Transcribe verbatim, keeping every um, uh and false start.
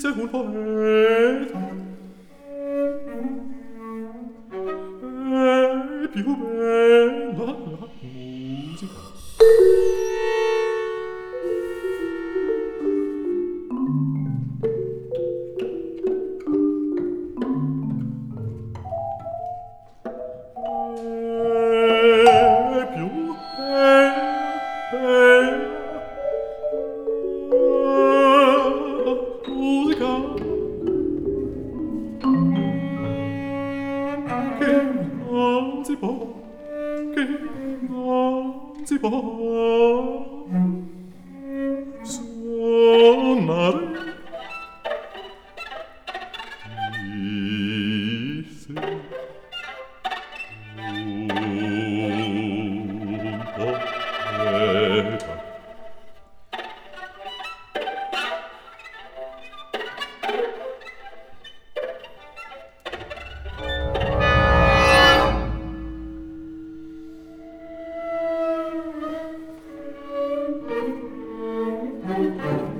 disse un poeta, è più bella la musica. È più bella la musica che non si può, che non si può suonare. Disse un poeta. Thank you.